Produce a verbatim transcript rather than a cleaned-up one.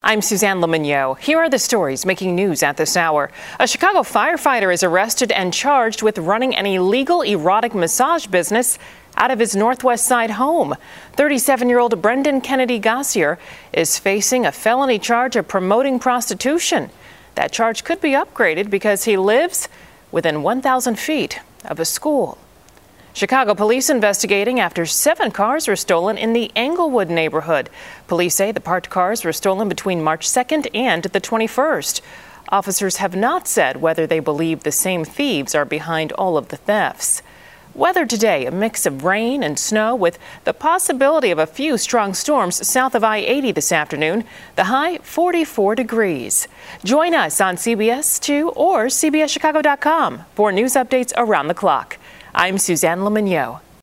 I'm Suzanne Lemignot. Here are the stories making news at this hour. A Chicago firefighter is arrested and charged with running an illegal erotic massage business out of his Northwest Side home. thirty-seven-year-old Brendan Kennedy Gossier is facing a felony charge of promoting prostitution. That charge could be upgraded because he lives within one thousand feet of a school. Chicago police investigating after seven cars were stolen in the Englewood neighborhood. Police say the parked cars were stolen between March second and the twenty-first. Officers have not said whether they believe the same thieves are behind all of the thefts. Weather today, a mix of rain and snow with the possibility of a few strong storms south of I eighty this afternoon. The high forty-four degrees. Join us on C B S two or C B S Chicago dot com for news updates around the clock. I'm Suzanne Lemignot.